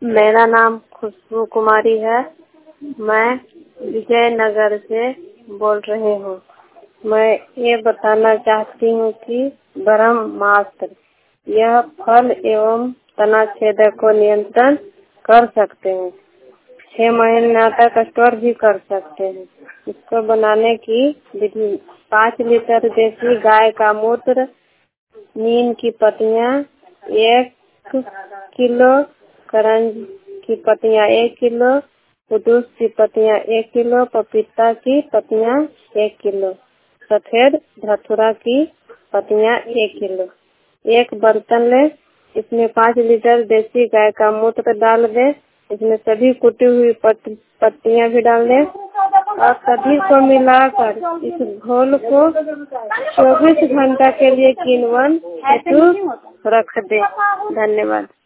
मेरा नाम खुशबू कुमारी है। मैं विजयनगर से बोल रही हूँ। मैं ये बताना चाहती हूँ कि ब्रह्मास्त्र यह फल एवं तना छेदक को नियंत्रण कर सकते हैं। 6 महीने तक स्टोर भी कर सकते हैं। इसको बनाने की विधि: 5 लीटर देसी गाय का मूत्र, नीम की पत्तियाँ 1 किलो, करंज की पत्तियाँ 1 किलो, कुदूस की पत्तियाँ 1 किलो, पपीता की पत्तियाँ 1 किलो, सफेद धतूरा की पत्तियाँ 1 किलो। एक बर्तन ले, इसमें 5 लीटर देसी गाय का मूत्र डाल दे, इसमें सभी कुटी हुई पत्तियाँ भी डाल दे और सभी को मिलाकर इस घोल को 24 घंटा के लिए किण्वन हेतु रख दे। धन्यवाद।